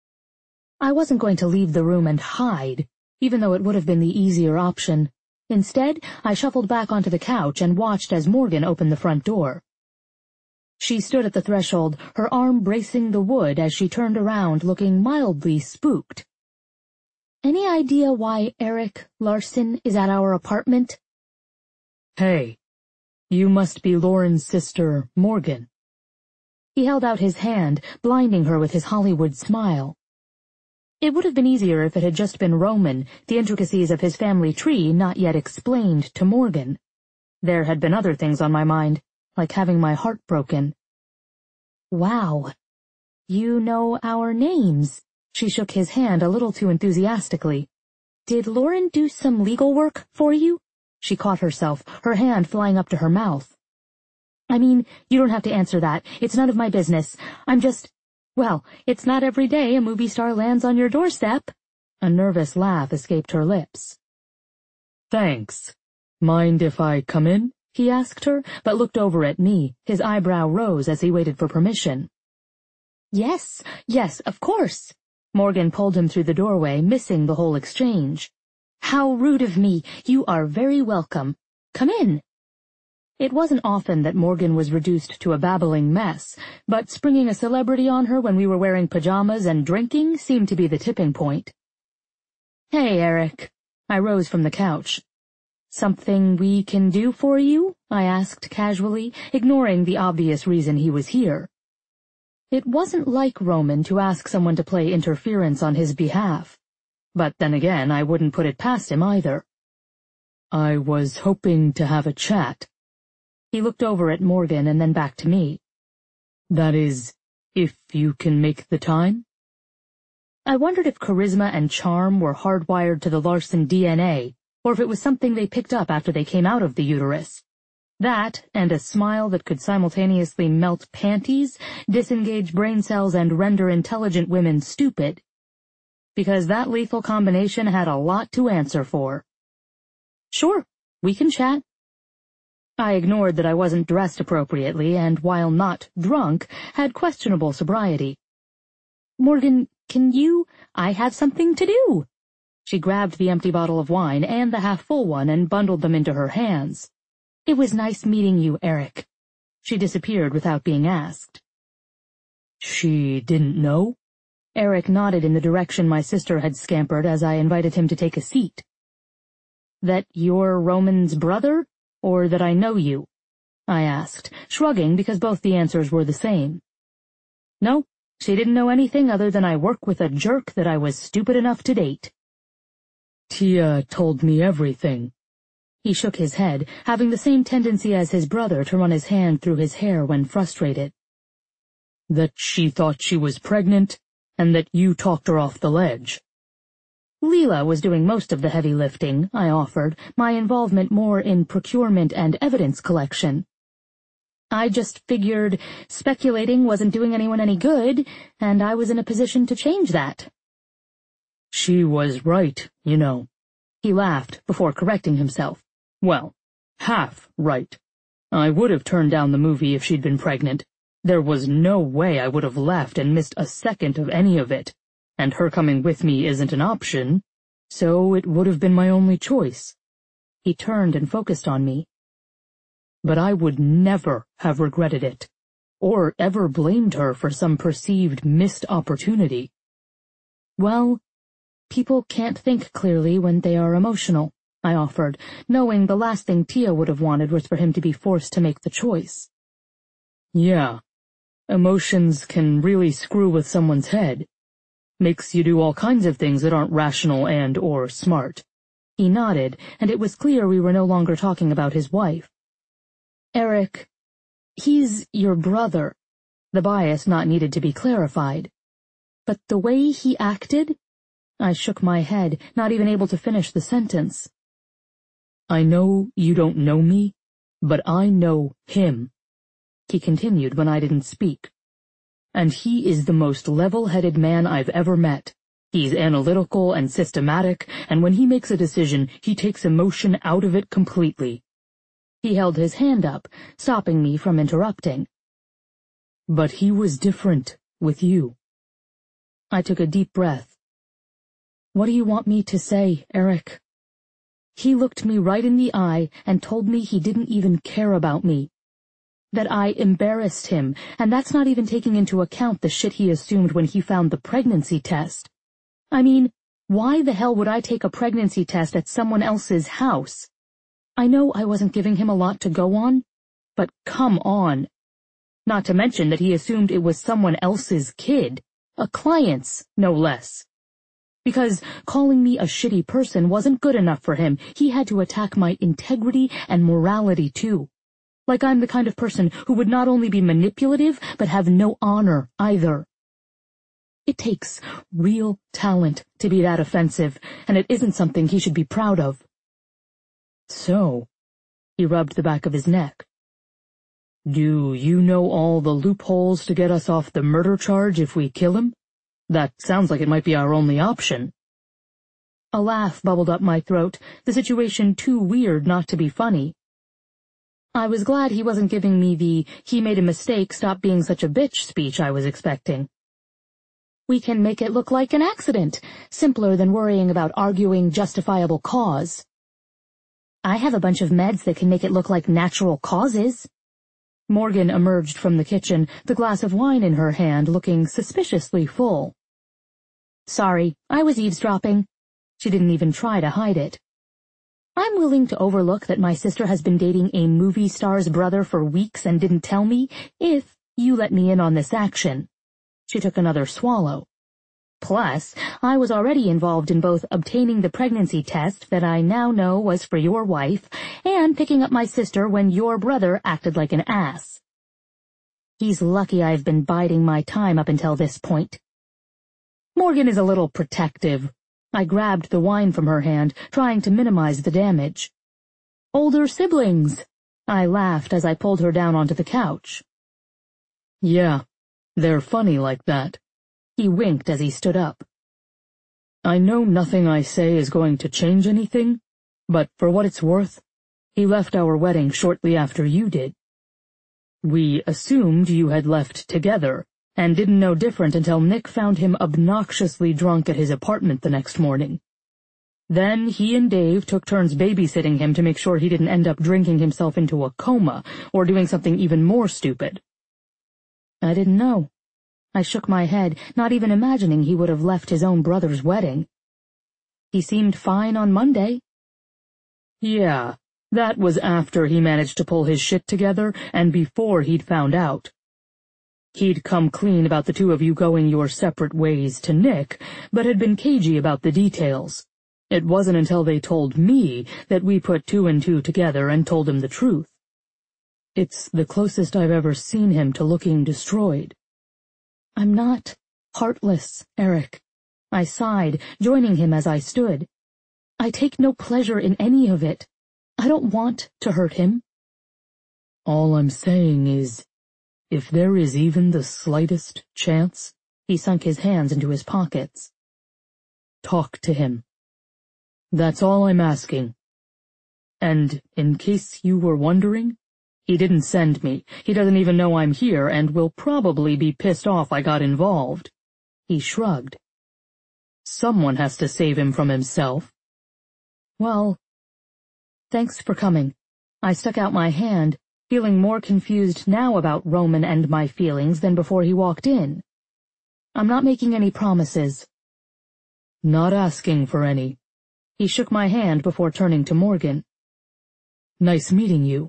I wasn't going to leave the room and hide, even though it would have been the easier option. Instead, I shuffled back onto the couch and watched as Morgan opened the front door. She stood at the threshold, her arm bracing the wood as she turned around, looking mildly spooked. "Any idea why Erik Larson is at our apartment?" "Hey, you must be Lauren's sister, Morgan." He held out his hand, blinding her with his Hollywood smile. It would have been easier if it had just been Roman, the intricacies of his family tree not yet explained to Morgan. There had been other things on my mind, like having my heart broken. "Wow. You know our names." She shook his hand a little too enthusiastically. "Did Lauren do some legal work for you?" She caught herself, her hand flying up to her mouth. "I mean, you don't have to answer that. It's none of my business. I'm just... Well, it's not every day a movie star lands on your doorstep." A nervous laugh escaped her lips. "Thanks. Mind if I come in?" he asked her, but looked over at me. His eyebrow rose as he waited for permission. Yes, of course." Morgan pulled him through the doorway, missing the whole exchange. "How rude of me. You are very welcome. Come in." It wasn't often that Morgan was reduced to a babbling mess, but springing a celebrity on her when we were wearing pajamas and drinking seemed to be the tipping point. "Hey, Erik." I rose from the couch. "Something we can do for you?" I asked casually, ignoring the obvious reason he was here. It wasn't like Roman to ask someone to play interference on his behalf. But then again, I wouldn't put it past him either. "I was hoping to have a chat." He looked over at Morgan and then back to me. "That is, if you can make the time?" I wondered if charisma and charm were hardwired to the Larson DNA, or if it was something they picked up after they came out of the uterus. That, and a smile that could simultaneously melt panties, disengage brain cells, and render intelligent women stupid. Because that lethal combination had a lot to answer for. "Sure, we can chat." I ignored that I wasn't dressed appropriately and, while not drunk, had questionable sobriety. "Morgan, I have something to do." She grabbed the empty bottle of wine and the half-full one and bundled them into her hands. "It was nice meeting you, Erik." She disappeared without being asked. "She didn't know?" Erik nodded in the direction my sister had scampered as I invited him to take a seat. "That you're Roman's brother, or that I know you?" I asked, shrugging because both the answers were the same. No, she didn't know anything other than I work with a jerk that I was stupid enough to date. "Tia told me everything." He shook his head, having the same tendency as his brother to run his hand through his hair when frustrated. "That she thought she was pregnant, and that you talked her off the ledge." Leela was doing most of the heavy lifting, I offered, my involvement more in procurement and evidence collection. I just figured speculating wasn't doing anyone any good, and I was in a position to change that. She was right, you know. He laughed before correcting himself. Well, half right. I would have turned down the movie if she'd been pregnant. There was no way I would have left and missed a second of any of it, and her coming with me isn't an option, so it would have been my only choice. He turned and focused on me. But I would never have regretted it, or ever blamed her for some perceived missed opportunity. Well, people can't think clearly when they are emotional, I offered, knowing the last thing Tia would have wanted was for him to be forced to make the choice. Yeah, emotions can really screw with someone's head. Makes you do all kinds of things that aren't rational and/or smart. He nodded, and it was clear we were no longer talking about his wife. Eric, he's your brother. The bias not needed to be clarified. But the way he acted? I shook my head, not even able to finish the sentence. I know you don't know me, but I know him, he continued when I didn't speak. And he is the most level-headed man I've ever met. He's analytical and systematic, and when he makes a decision, he takes emotion out of it completely. He held his hand up, stopping me from interrupting. But he was different with you. I took a deep breath. What do you want me to say, Eric? He looked me right in the eye and told me he didn't even care about me. That I embarrassed him, and that's not even taking into account the shit he assumed when he found the pregnancy test. I mean, why the hell would I take a pregnancy test at someone else's house? I know I wasn't giving him a lot to go on, but come on. Not to mention that he assumed it was someone else's kid, a client's, no less. Because calling me a shitty person wasn't good enough for him, he had to attack my integrity and morality too. Like I'm the kind of person who would not only be manipulative, but have no honor either. It takes real talent to be that offensive, and it isn't something he should be proud of. So, he rubbed the back of his neck. Do you know all the loopholes to get us off the murder charge if we kill him? That sounds like it might be our only option. A laugh bubbled up my throat, the situation too weird not to be funny. I was glad he wasn't giving me the "he made a mistake, stop being such a bitch" speech I was expecting. We can make it look like an accident, simpler than worrying about arguing justifiable cause. I have a bunch of meds that can make it look like natural causes. Morgan emerged from the kitchen, the glass of wine in her hand looking suspiciously full. Sorry, I was eavesdropping. She didn't even try to hide it. I'm willing to overlook that my sister has been dating a movie star's brother for weeks and didn't tell me, if you let me in on this action. She took another swallow. Plus, I was already involved in both obtaining the pregnancy test that I now know was for your wife and picking up my sister when your brother acted like an ass. He's lucky I've been biding my time up until this point. Morgan is a little protective. I grabbed the wine from her hand, trying to minimize the damage. Older siblings, I laughed as I pulled her down onto the couch. Yeah, they're funny like that. He winked as he stood up. I know nothing I say is going to change anything, but for what it's worth, he left our wedding shortly after you did. We assumed you had left together, and didn't know different until Nick found him obnoxiously drunk at his apartment the next morning. Then he and Dave took turns babysitting him to make sure he didn't end up drinking himself into a coma or doing something even more stupid. I didn't know. I shook my head, not even imagining he would have left his own brother's wedding. He seemed fine on Monday. Yeah, that was after he managed to pull his shit together and before he'd found out. He'd come clean about the two of you going your separate ways to Nick, but had been cagey about the details. It wasn't until they told me that we put two and two together and told him the truth. It's the closest I've ever seen him to looking destroyed. I'm not heartless, Eric. I sighed, joining him as I stood. I take no pleasure in any of it. I don't want to hurt him. All I'm saying is, if there is even the slightest chance, he sunk his hands into his pockets. Talk to him. That's all I'm asking. And in case you were wondering, he didn't send me. He doesn't even know I'm here and will probably be pissed off I got involved. He shrugged. Someone has to save him from himself. Well, thanks for coming. I stuck out my hand, feeling more confused now about Roman and my feelings than before he walked in. I'm not making any promises. Not asking for any. He shook my hand before turning to Morgan. Nice meeting you.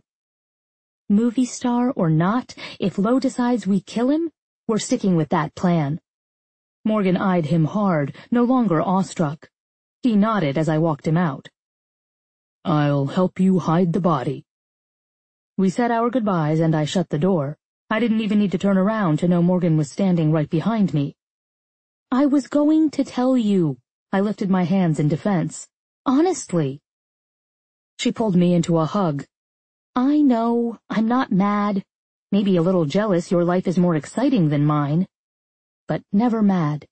Movie star or not, if Lo decides we kill him, we're sticking with that plan. Morgan eyed him hard, no longer awestruck. He nodded as I walked him out. I'll help you hide the body. We said our goodbyes and I shut the door. I didn't even need to turn around to know Morgan was standing right behind me. I was going to tell you. I lifted my hands in defense. Honestly. She pulled me into a hug. I know, I'm not mad. Maybe a little jealous your life is more exciting than mine. But never mad.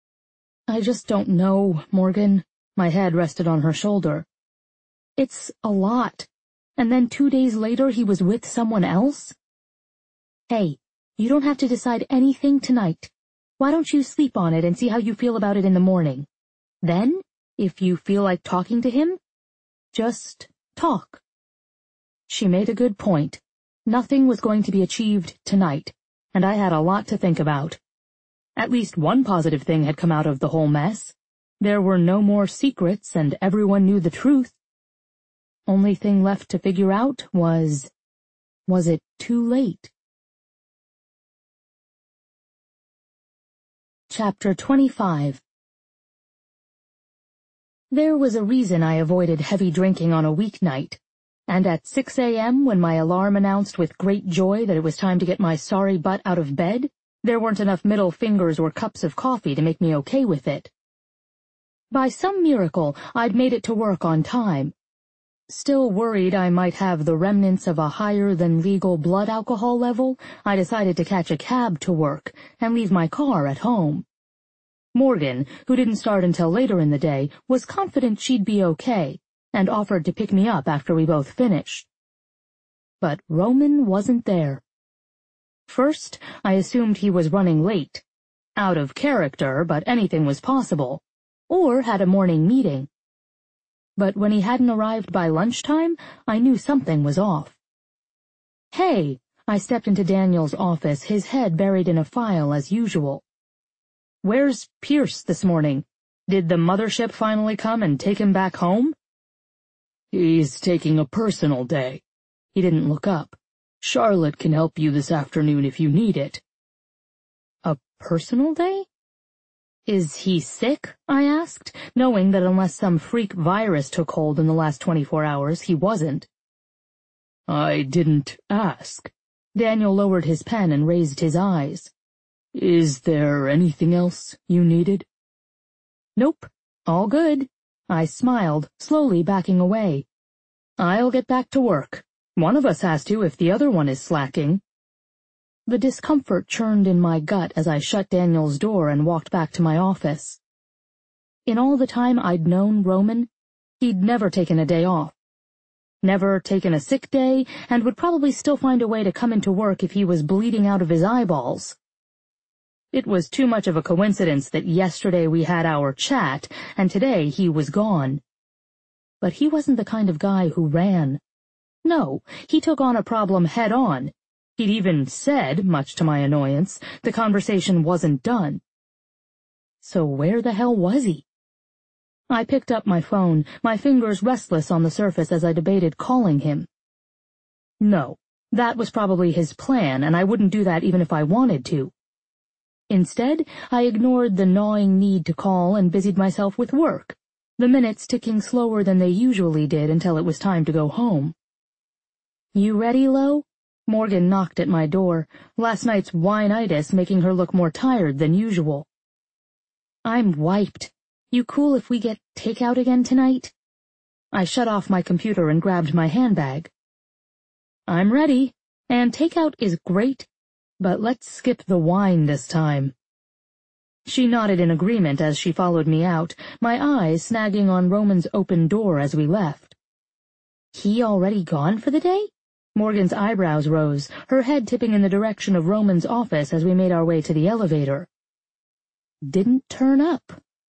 I just don't know, Morgan. My head rested on her shoulder. It's a lot. And then 2 days later he was with someone else? Hey, you don't have to decide anything tonight. Why don't you sleep on it and see how you feel about it in the morning? Then, if you feel like talking to him, just talk. She made a good point. Nothing was going to be achieved tonight, and I had a lot to think about. At least one positive thing had come out of the whole mess. There were no more secrets and everyone knew the truth. Only thing left to figure out was it too late? Chapter 25. There was a reason I avoided heavy drinking on a weeknight, and at 6 a.m. when my alarm announced with great joy that it was time to get my sorry butt out of bed, there weren't enough middle fingers or cups of coffee to make me okay with it. By some miracle, I'd made it to work on time. Still worried I might have the remnants of a higher-than-legal blood alcohol level, I decided to catch a cab to work and leave my car at home. Morgan, who didn't start until later in the day, was confident she'd be okay, and offered to pick me up after we both finished. But Roman wasn't there. First, I assumed he was running late. Out of character, but anything was possible. Or had a morning meeting. But when he hadn't arrived by lunchtime, I knew something was off. Hey! I stepped into Daniel's office, his head buried in a file as usual. Where's Pierce this morning? Did the mothership finally come and take him back home? He's taking a personal day. He didn't look up. Charlotte can help you this afternoon if you need it. A personal day? Is he sick? I asked, knowing that unless some freak virus took hold in the last 24 hours, he wasn't. I didn't ask. Daniel lowered his pen and raised his eyes. Is there anything else you needed? Nope, all good. I smiled, slowly backing away. I'll get back to work. One of us has to if the other one is slacking. The discomfort churned in my gut as I shut Daniel's door and walked back to my office. In all the time I'd known Roman, he'd never taken a day off. Never taken a sick day, and would probably still find a way to come into work if he was bleeding out of his eyeballs. It was too much of a coincidence that yesterday we had our chat, and today he was gone. But he wasn't the kind of guy who ran. No, he took on a problem head-on. He'd even said, much to my annoyance, the conversation wasn't done. So where the hell was he? I picked up my phone, my fingers restless on the surface as I debated calling him. No, that was probably his plan, and I wouldn't do that even if I wanted to. Instead, I ignored the gnawing need to call and busied myself with work, the minutes ticking slower than they usually did until it was time to go home. You ready, Lo? Morgan knocked at my door, last night's wine-itis making her look more tired than usual. I'm wiped. You cool if we get takeout again tonight? I shut off my computer and grabbed my handbag. I'm ready, and takeout is great, but let's skip the wine this time. She nodded in agreement as she followed me out, my eyes snagging on Roman's open door as we left. He already gone for the day? Morgan's eyebrows rose, her head tipping in the direction of Roman's office as we made our way to the elevator. Didn't turn up.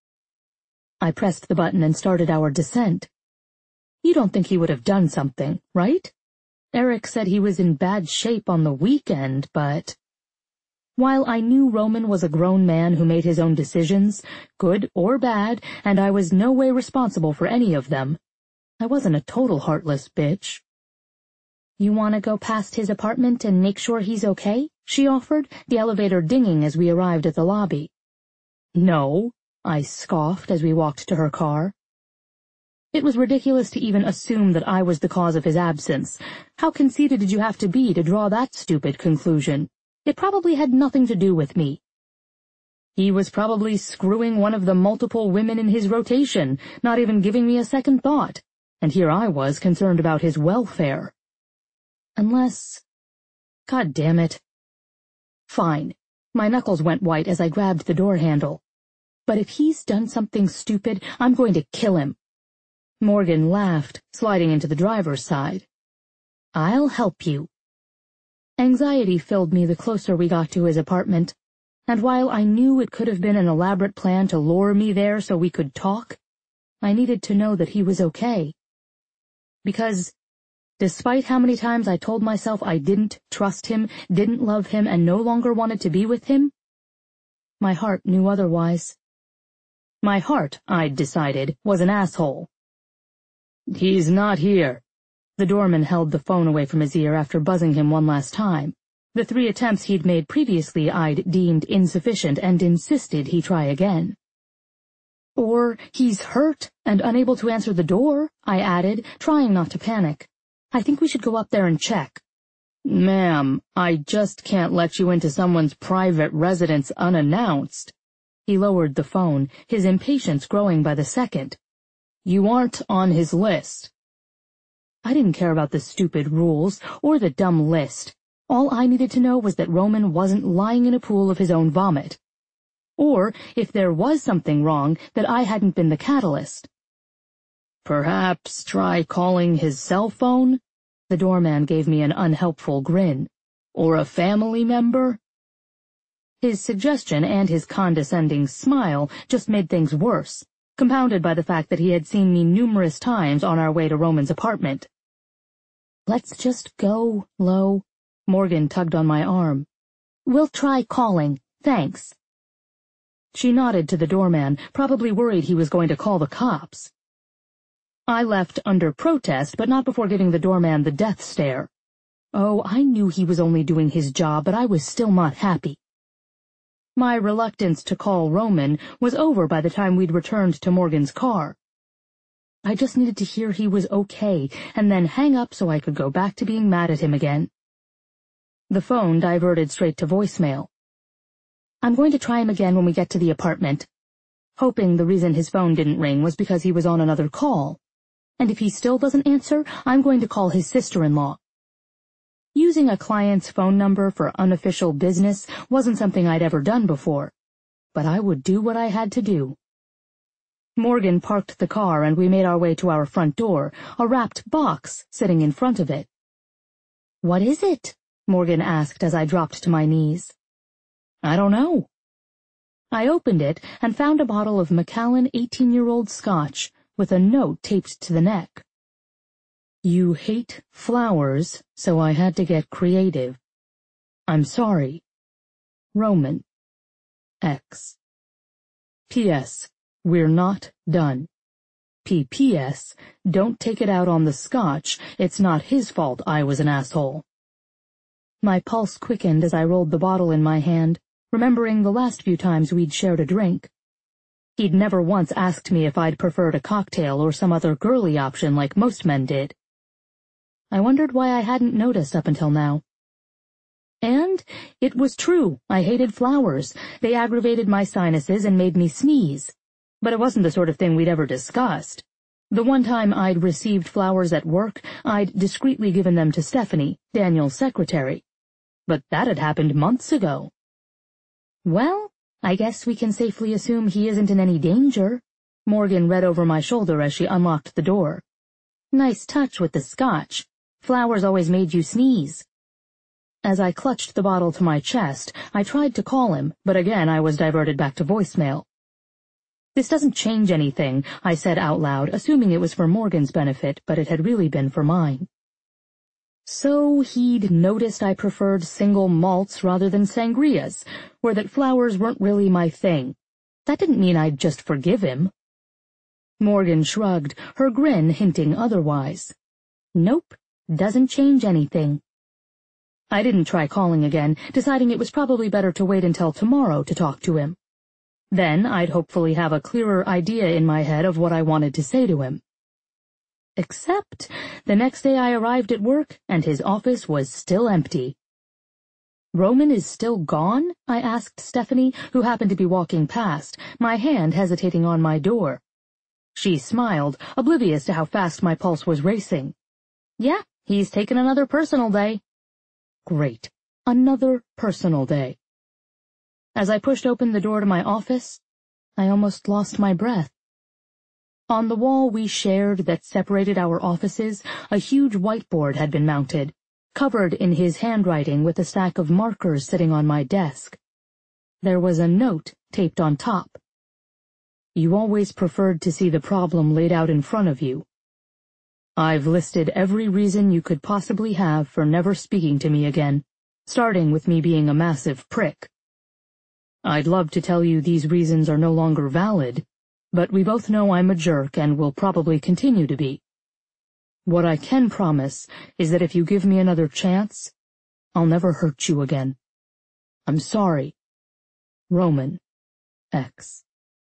I pressed the button and started our descent. You don't think he would have done something, right? Eric said he was in bad shape on the weekend, but... While I knew Roman was a grown man who made his own decisions, good or bad, and I was no way responsible for any of them, I wasn't a total heartless bitch. You want to go past his apartment and make sure he's okay? She offered, the elevator dinging as we arrived at the lobby. No, I scoffed as we walked to her car. It was ridiculous to even assume that I was the cause of his absence. How conceited did you have to be to draw that stupid conclusion? It probably had nothing to do with me. He was probably screwing one of the multiple women in his rotation, not even giving me a second thought, and here I was concerned about his welfare. Unless... God damn it. Fine. My knuckles went white as I grabbed the door handle. But if he's done something stupid, I'm going to kill him. Morgan laughed, sliding into the driver's side. I'll help you. Anxiety filled me the closer we got to his apartment, and while I knew it could have been an elaborate plan to lure me there so we could talk, I needed to know that he was okay. Because, despite how many times I told myself I didn't trust him, didn't love him, and no longer wanted to be with him, my heart knew otherwise. My heart, I'd decided, was an asshole. He's not here. The doorman held the phone away from his ear after buzzing him one last time. The 3 attempts he'd made previously I'd deemed insufficient and insisted he try again. Or he's hurt and unable to answer the door, I added, trying not to panic. I think we should go up there and check. Ma'am, I just can't let you into someone's private residence unannounced. He lowered the phone, his impatience growing by the second. You aren't on his list. I didn't care about the stupid rules or the dumb list. All I needed to know was that Roman wasn't lying in a pool of his own vomit. Or, if there was something wrong, that I hadn't been the catalyst. Perhaps try calling his cell phone? The doorman gave me an unhelpful grin. Or a family member? His suggestion and his condescending smile just made things worse, compounded by the fact that he had seen me numerous times on our way to Roman's apartment. Let's just go, Lo. Morgan tugged on my arm. We'll try calling, thanks. She nodded to the doorman, probably worried he was going to call the cops. I left under protest, but not before giving the doorman the death stare. Oh, I knew he was only doing his job, but I was still not happy. My reluctance to call Roman was over by the time we'd returned to Morgan's car. I just needed to hear he was okay, and then hang up so I could go back to being mad at him again. The phone diverted straight to voicemail. I'm going to try him again when we get to the apartment. Hoping the reason his phone didn't ring was because he was on another call. And if he still doesn't answer, I'm going to call his sister-in-law. Using a client's phone number for unofficial business wasn't something I'd ever done before, but I would do what I had to do. Morgan parked the car and we made our way to our front door, a wrapped box sitting in front of it. What is it? Morgan asked as I dropped to my knees. I don't know. I opened it and found a bottle of Macallan 18-year-old Scotch with a note taped to the neck. You hate flowers, so I had to get creative. I'm sorry. Roman. X. P.S. We're not done. P.P.S. Don't take it out on the Scotch. It's not his fault I was an asshole. My pulse quickened as I rolled the bottle in my hand, remembering the last few times we'd shared a drink. He'd never once asked me if I'd preferred a cocktail or some other girly option like most men did. I wondered why I hadn't noticed up until now. And it was true. I hated flowers. They aggravated my sinuses and made me sneeze. But it wasn't the sort of thing we'd ever discussed. The one time I'd received flowers at work, I'd discreetly given them to Stephanie, Daniel's secretary. But that had happened months ago. "Well, I guess we can safely assume he isn't in any danger." Morgan read over my shoulder as she unlocked the door. "Nice touch with the scotch. Flowers always made you sneeze." As I clutched the bottle to my chest, I tried to call him, but again I was diverted back to voicemail. "This doesn't change anything," I said out loud, assuming it was for Morgan's benefit, but it had really been for mine. So he'd noticed I preferred single malts rather than sangrias, or that flowers weren't really my thing. That didn't mean I'd just forgive him. Morgan shrugged, her grin hinting otherwise. "Nope, doesn't change anything." I didn't try calling again, deciding it was probably better to wait until tomorrow to talk to him. Then I'd hopefully have a clearer idea in my head of what I wanted to say to him. Except the next day I arrived at work, and his office was still empty. "Roman is still gone?" I asked Stephanie, who happened to be walking past, my hand hesitating on my door. She smiled, oblivious to how fast my pulse was racing. "Yeah, he's taken another personal day." Great. Another personal day. As I pushed open the door to my office, I almost lost my breath. On the wall we shared that separated our offices, a huge whiteboard had been mounted, covered in his handwriting with a stack of markers sitting on my desk. There was a note taped on top. "You always preferred to see the problem laid out in front of you. I've listed every reason you could possibly have for never speaking to me again, starting with me being a massive prick. I'd love to tell you these reasons are no longer valid, but we both know I'm a jerk and will probably continue to be. What I can promise is that if you give me another chance, I'll never hurt you again. I'm sorry. Roman X."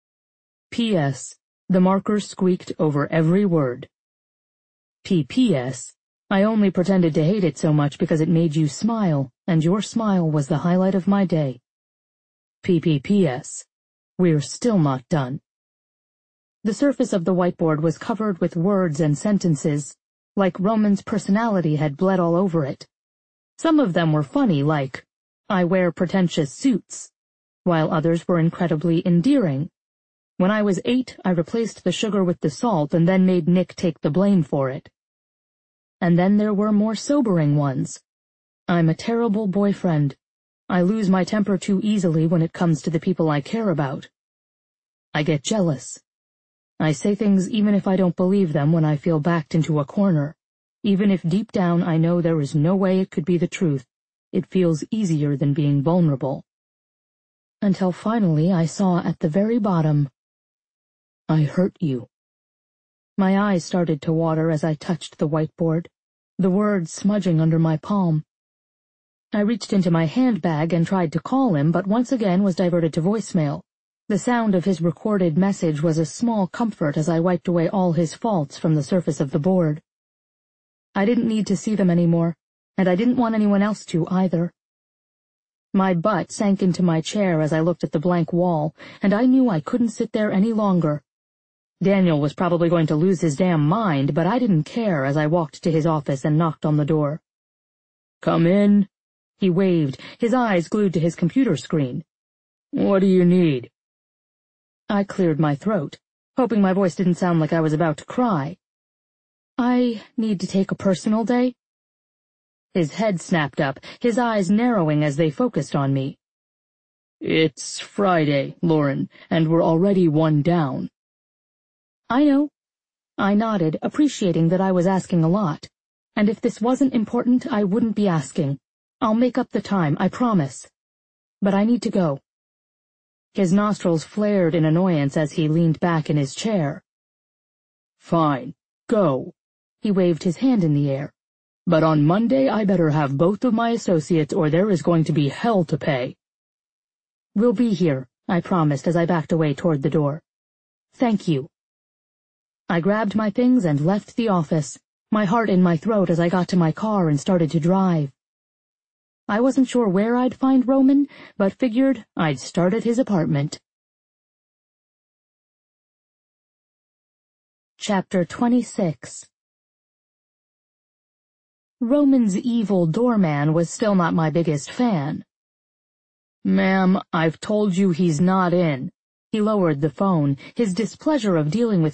P.S. The marker squeaked over every word. P.P.S. I only pretended to hate it so much because it made you smile, and your smile was the highlight of my day. P.P.P.S. We're still not done. The surface of the whiteboard was covered with words and sentences, like Roman's personality had bled all over it. Some of them were funny, like, "I wear pretentious suits," while others were incredibly endearing. "When I was 8, I replaced the sugar with the salt and then made Nick take the blame for it." And then there were more sobering ones. "I'm a terrible boyfriend. I lose my temper too easily when it comes to the people I care about. I get jealous. I say things even if I don't believe them when I feel backed into a corner. Even if deep down I know there is no way it could be the truth, it feels easier than being vulnerable." Until finally I saw at the very bottom, "I hurt you." My eyes started to water as I touched the whiteboard, the words smudging under my palm. I reached into my handbag and tried to call him, but once again was diverted to voicemail. The sound of his recorded message was a small comfort as I wiped away all his faults from the surface of the board. I didn't need to see them anymore, and I didn't want anyone else to either. My butt sank into my chair as I looked at the blank wall, and I knew I couldn't sit there any longer. Daniel was probably going to lose his damn mind, but I didn't care as I walked to his office and knocked on the door. "Come in," he waved, his eyes glued to his computer screen. "What do you need?" I cleared my throat, hoping my voice didn't sound like I was about to cry. "I need to take a personal day." His head snapped up, his eyes narrowing as they focused on me. "It's Friday, Lauren, and we're already one down." "I know." I nodded, appreciating that I was asking a lot. And if this wasn't important, I wouldn't be asking. I'll make up the time, I promise. But I need to go. His nostrils flared in annoyance as he leaned back in his chair. "Fine, go." He waved his hand in the air. "But on Monday I better have both of my associates or there is going to be hell to pay." "We'll be here," I promised as I backed away toward the door. "Thank you." I grabbed my things and left the office, my heart in my throat as I got to my car and started to drive. I wasn't sure where I'd find Roman, but figured I'd start at his apartment. Chapter 26. Roman's evil doorman was still not my biggest fan. "Ma'am, I've told you he's not in." He lowered the phone, his displeasure of dealing with